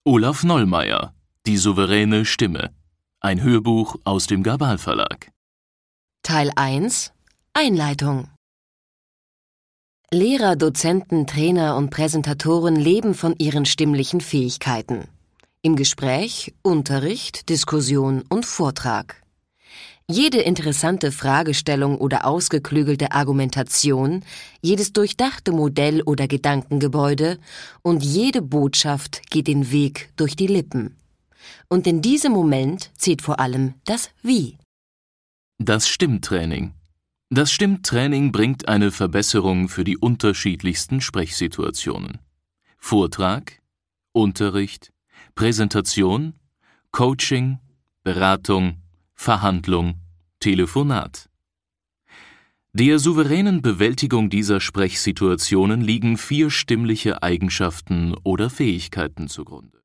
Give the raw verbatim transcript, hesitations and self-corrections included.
Olaf Nollmeier, Die souveräne Stimme. Ein Hörbuch aus dem Gabal Verlag. Teil eins – Einleitung. Lehrer, Dozenten, Trainer und Präsentatoren leben von ihren stimmlichen Fähigkeiten. Im Gespräch, Unterricht, Diskussion und Vortrag. Jede interessante Fragestellung oder ausgeklügelte Argumentation, jedes durchdachte Modell oder Gedankengebäude und jede Botschaft geht den Weg durch die Lippen. Und in diesem Moment zählt vor allem das Wie. Das Stimmtraining. Das Stimmtraining bringt eine Verbesserung für die unterschiedlichsten Sprechsituationen. Vortrag, Unterricht, Präsentation, Coaching, Beratung, Verhandlung, Telefonat. Der souveränen Bewältigung dieser Sprechsituationen liegen vier stimmliche Eigenschaften oder Fähigkeiten zugrunde.